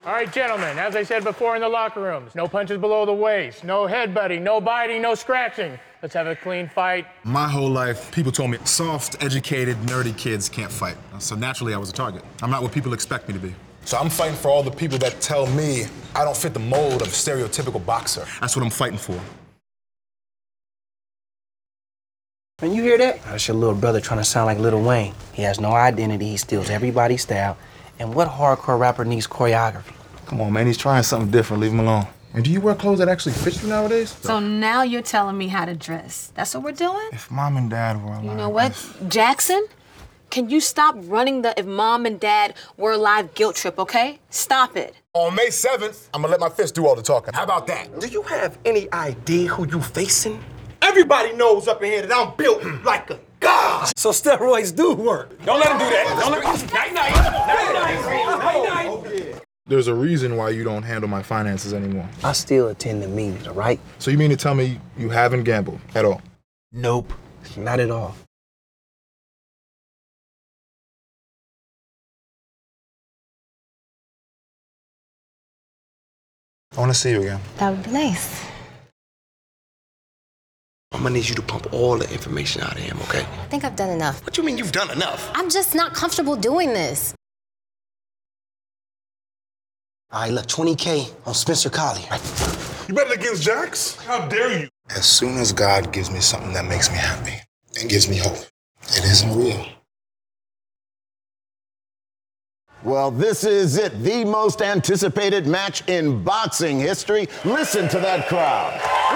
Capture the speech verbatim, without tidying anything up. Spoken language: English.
All right, gentlemen, as I said before in the locker rooms, no punches below the waist, no headbutting, no biting, no scratching. Let's have a clean fight. My whole life, people told me soft, educated, nerdy kids can't fight. So naturally, I was a target. I'm not what people expect me to be. So I'm fighting for all the people that tell me I don't fit the mold of a stereotypical boxer. That's what I'm fighting for. Man, you hear that? That's your little brother trying to sound like Lil Wayne. He has no identity, he steals everybody's style. And what hardcore rapper needs choreography? Come on, man, he's trying something different. Leave him alone. And do you wear clothes that actually fit you nowadays? So now you're telling me how to dress. That's what we're doing? If mom and dad were alive... You know what, Jackson? Can you stop running the if mom and dad were alive guilt trip, okay? Stop it. On May seventh, I'm gonna let my fist do all the talking. How about that? Do you have any idea who you facing? Everybody knows up in here that I'm built like a god. So steroids do work. Don't let him do that. Don't let him... Night, night. Night, night. There's a reason why you don't handle my finances anymore. I still attend the meetings, all right? So you mean to tell me you haven't gambled at all? Nope, not at all. I want to see you again. That would be nice. I'm gonna need you to pump all the information out of him, okay? I think I've done enough. What do you mean you've done enough? I'm just not comfortable doing this. All right, look, twenty K on Spencer Collier. You betting against Jax? How dare you? As soon as God gives me something that makes me happy and gives me hope, it isn't real. Well, this is it, the most anticipated match in boxing history. Listen to that crowd.